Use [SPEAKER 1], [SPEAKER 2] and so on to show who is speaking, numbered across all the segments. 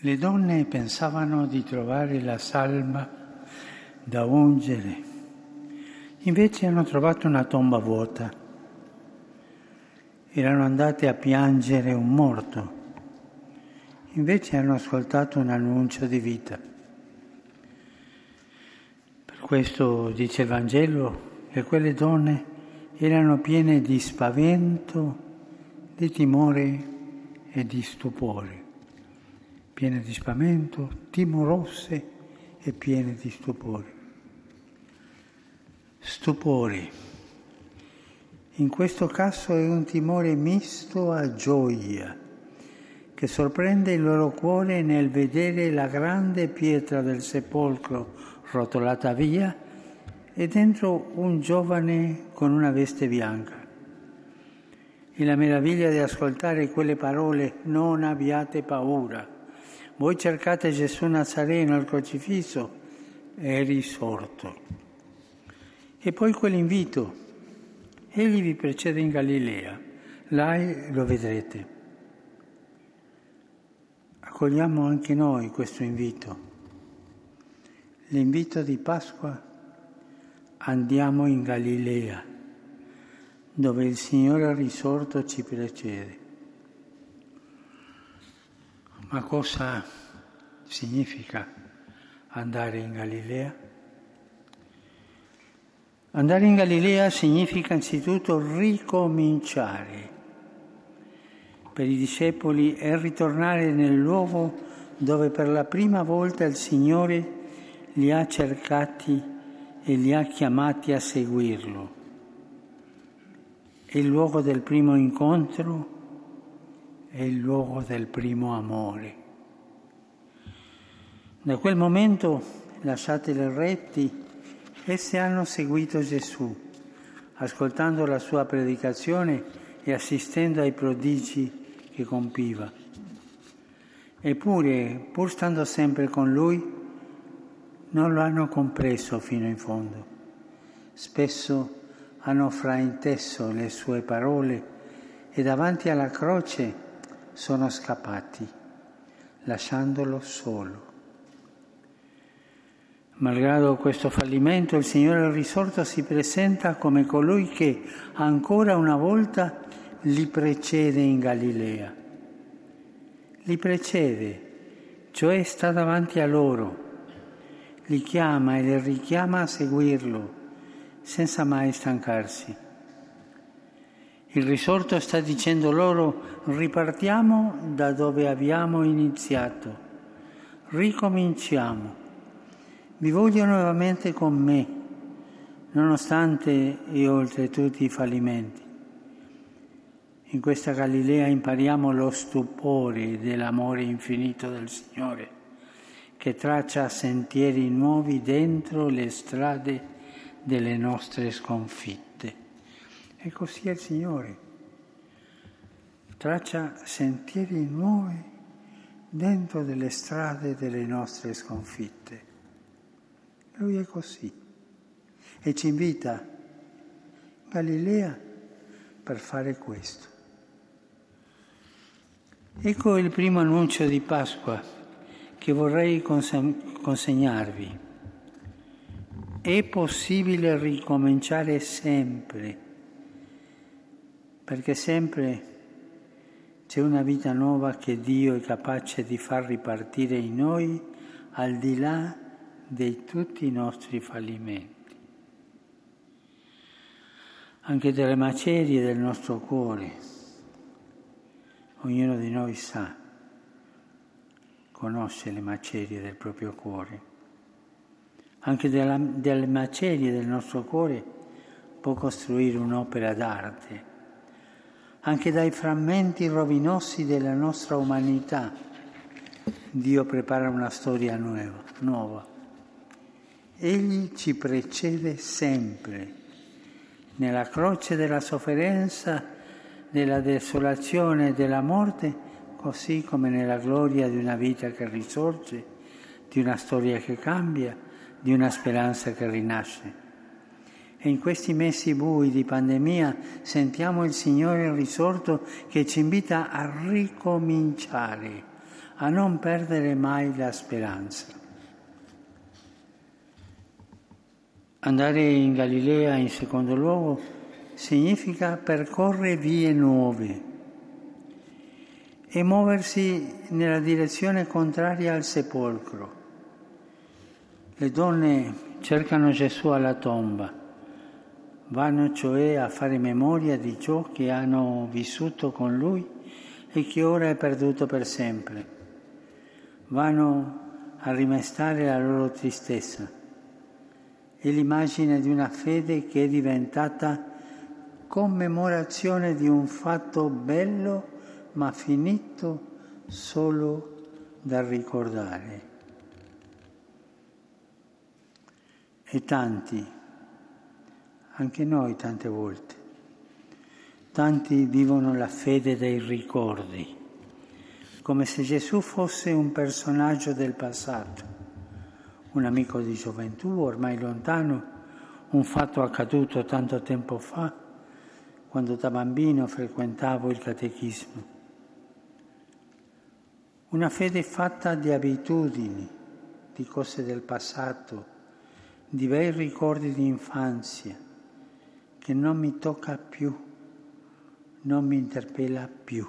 [SPEAKER 1] Le donne pensavano di trovare la salma da ungere, invece hanno trovato una tomba vuota. Erano andate a piangere un morto, invece hanno ascoltato un annuncio di vita. Per questo dice il Vangelo che quelle donne erano piene di spavento, di timore e di stupore. Piene di spavento, timorose e piene di stupore. Stupore. In questo caso è un timore misto a gioia, che sorprende il loro cuore nel vedere la grande pietra del sepolcro rotolata via e dentro un giovane con una veste bianca. E la meraviglia di ascoltare quelle parole: non abbiate paura. Voi cercate Gesù Nazareno, il crocifisso, è risorto. E poi quell'invito: egli vi precede in Galilea, là lo vedrete. Accogliamo anche noi questo invito, l'invito di Pasqua: andiamo in Galilea, dove il Signore risorto ci precede. Ma cosa significa andare in Galilea? Andare in Galilea significa anzitutto ricominciare. Per i discepoli è ritornare nel luogo dove per la prima volta il Signore li ha cercati e li ha chiamati a seguirlo. È il luogo del primo incontro, è il luogo del primo amore. Da quel momento, lasciate le reti, esse hanno seguito Gesù, ascoltando la sua predicazione e assistendo ai prodigi che compiva. Eppure, pur stando sempre con Lui, non lo hanno compreso fino in fondo. Spesso hanno frainteso le sue parole e davanti alla croce sono scappati, lasciandolo solo. Malgrado questo fallimento, il Signore risorto si presenta come colui che ancora una volta li precede in Galilea. Li precede, cioè sta davanti a loro, li chiama e li richiama a seguirlo, senza mai stancarsi. Il risorto sta dicendo loro: ripartiamo da dove abbiamo iniziato, ricominciamo. Vi voglio nuovamente con me, nonostante e oltre tutti i fallimenti. In questa Galilea impariamo lo stupore dell'amore infinito del Signore, che traccia sentieri nuovi dentro le strade delle nostre sconfitte. E così è il Signore, traccia sentieri nuovi dentro delle strade delle nostre sconfitte. Lui è così e ci invita in Galilea per fare questo. Ecco il primo annuncio di Pasqua che vorrei consegnarvi. È possibile ricominciare sempre, perché sempre c'è una vita nuova che Dio è capace di far ripartire in noi al di là di tutti i nostri fallimenti. Anche delle macerie del nostro cuore, ognuno di noi sa, conosce le macerie del proprio cuore. Anche delle macerie del nostro cuore può costruire un'opera d'arte. Anche dai frammenti rovinosi della nostra umanità Dio prepara una storia nuova. Egli ci precede sempre, nella croce della sofferenza, della desolazione e della morte, così come nella gloria di una vita che risorge, di una storia che cambia, di una speranza che rinasce. E in questi mesi bui di pandemia sentiamo il Signore risorto che ci invita a ricominciare, a non perdere mai la speranza. Andare in Galilea, in secondo luogo, significa percorrere vie nuove e muoversi nella direzione contraria al sepolcro. Le donne cercano Gesù alla tomba, vanno cioè a fare memoria di ciò che hanno vissuto con Lui e che ora è perduto per sempre. Vanno a rimestare la loro tristezza e l'immagine di una fede che è diventata commemorazione di un fatto bello ma finito solo da ricordare. E tanti, anche noi tante volte, tanti vivono la fede dei ricordi, come se Gesù fosse un personaggio del passato, un amico di gioventù ormai lontano, un fatto accaduto tanto tempo fa, quando da bambino frequentavo il catechismo. Una fede fatta di abitudini, di cose del passato, di bei ricordi di infanzia, che non mi tocca più, non mi interpella più.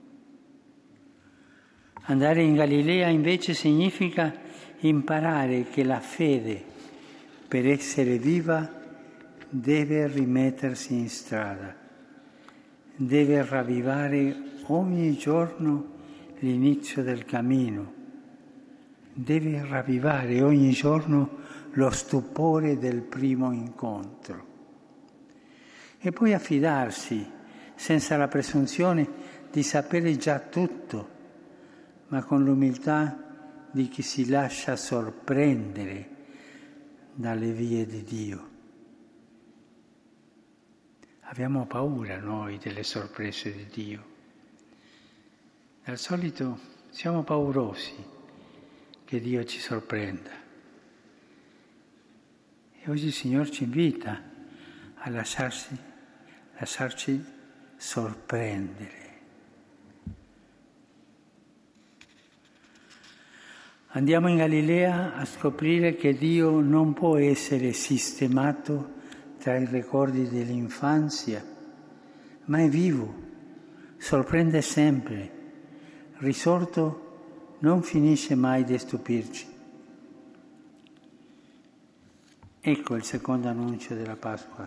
[SPEAKER 1] Andare in Galilea invece significa imparare che la fede, per essere viva, deve rimettersi in strada, deve ravvivare ogni giorno l'inizio del cammino, deve ravvivare ogni giorno lo stupore del primo incontro e poi affidarsi senza la presunzione di sapere già tutto, ma con l'umiltà di chi si lascia sorprendere dalle vie di Dio. Abbiamo paura noi delle sorprese di Dio. Al solito siamo paurosi che Dio ci sorprenda. E oggi il Signore ci invita a lasciarci sorprendere. Andiamo in Galilea a scoprire che Dio non può essere sistemato tra i ricordi dell'infanzia, ma è vivo, sorprende sempre, risorto non finisce mai di stupirci. Ecco il secondo annuncio della Pasqua.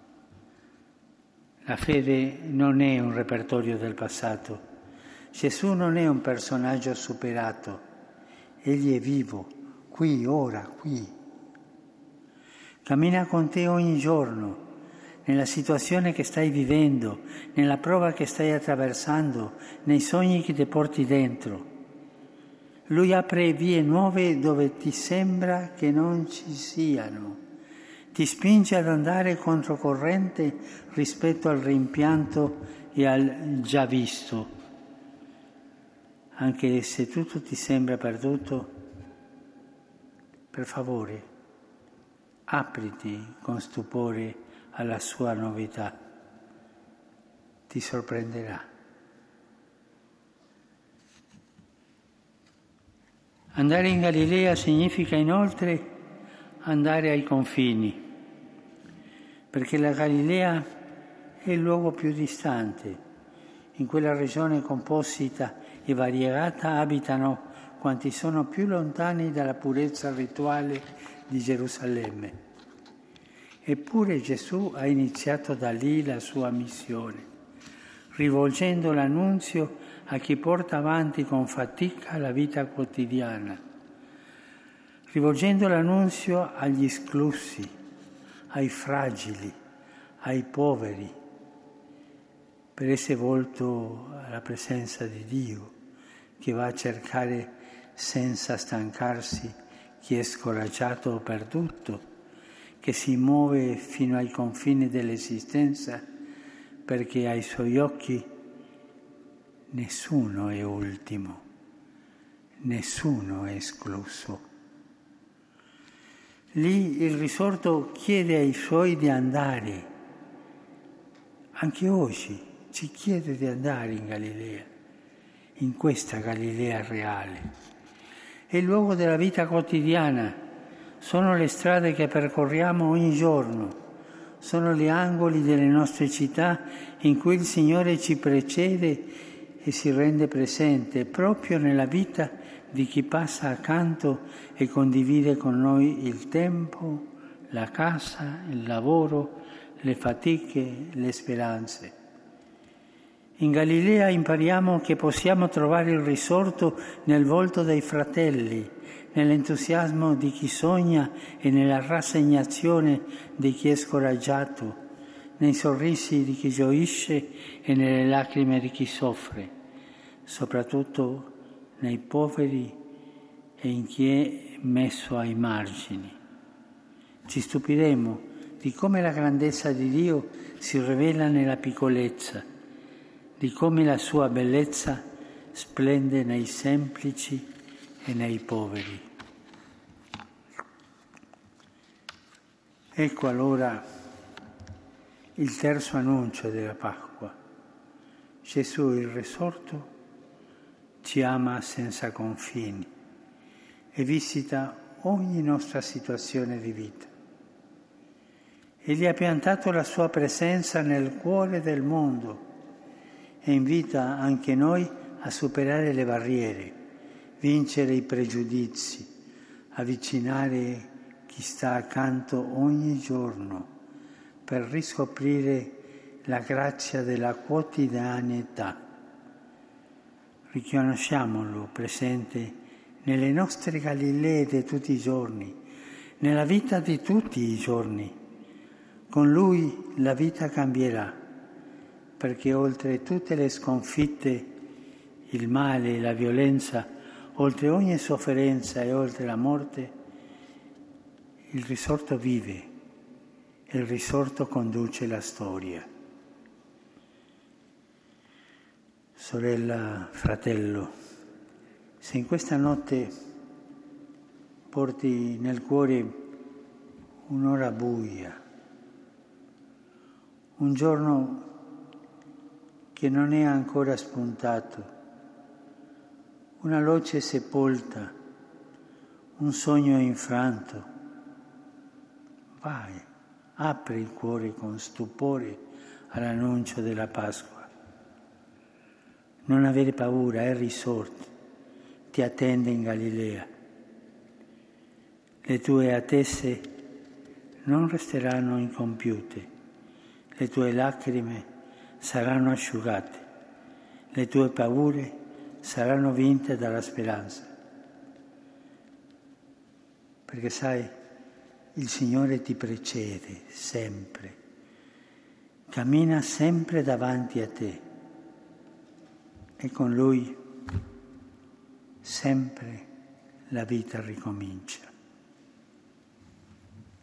[SPEAKER 1] La fede non è un repertorio del passato. Gesù non è un personaggio superato. Egli è vivo, qui, ora, qui. Cammina con te ogni giorno, nella situazione che stai vivendo, nella prova che stai attraversando, nei sogni che ti porti dentro. Lui apre vie nuove dove ti sembra che non ci siano. Ti spinge ad andare controcorrente rispetto al rimpianto e al già visto. Anche se tutto ti sembra perduto, per favore, apriti con stupore alla sua novità. Ti sorprenderà. Andare in Galilea significa inoltre andare ai confini, perché la Galilea è il luogo più distante. In quella regione composita e variegata abitano quanti sono più lontani dalla purezza rituale di Gerusalemme. Eppure Gesù ha iniziato da lì la sua missione, rivolgendo l'annunzio a chi porta avanti con fatica la vita quotidiana, rivolgendo l'annunzio agli esclusi, ai fragili, ai poveri, per essere volto alla presenza di Dio, che va a cercare senza stancarsi chi è scoraggiato o perduto, che si muove fino ai confini dell'esistenza, perché ai suoi occhi nessuno è ultimo, nessuno è escluso. Lì il risorto chiede ai suoi di andare, anche oggi ci chiede di andare in Galilea in questa Galilea reale. È il luogo della vita quotidiana, sono le strade che percorriamo ogni giorno, sono gli angoli delle nostre città in cui il Signore ci precede e si rende presente proprio nella vita di chi passa accanto e condivide con noi il tempo, la casa, il lavoro, le fatiche, le speranze. In Galilea impariamo che possiamo trovare il risorto nel volto dei fratelli, nell'entusiasmo di chi sogna e nella rassegnazione di chi è scoraggiato, nei sorrisi di chi gioisce e nelle lacrime di chi soffre, soprattutto nei poveri e in chi è messo ai margini. Ci stupiremo di come la grandezza di Dio si rivela nella piccolezza, di come la sua bellezza splende nei semplici e nei poveri. Ecco allora il terzo annuncio della Pasqua. Gesù, il risorto, ci ama senza confini e visita ogni nostra situazione di vita. Egli ha piantato la sua presenza nel cuore del mondo e invita anche noi a superare le barriere, vincere i pregiudizi, avvicinare chi sta accanto ogni giorno per riscoprire la grazia della quotidianità. Riconosciamolo presente nelle nostre Galilee di tutti i giorni, nella vita di tutti i giorni. Con Lui la vita cambierà, perché oltre tutte le sconfitte, il male, la violenza, oltre ogni sofferenza e oltre la morte, il risorto vive e il risorto conduce la storia. Sorella, fratello, se in questa notte porti nel cuore un'ora buia, un giorno che non è ancora spuntato, una luce sepolta, un sogno infranto, vai, apri il cuore con stupore all'annuncio della Pasqua. Non avere paura, è risorto, ti attende in Galilea. Le tue attese non resteranno incompiute, le tue lacrime saranno asciugate, le tue paure saranno vinte dalla speranza. Perché sai, il Signore ti precede sempre, cammina sempre davanti a te e con Lui sempre la vita ricomincia.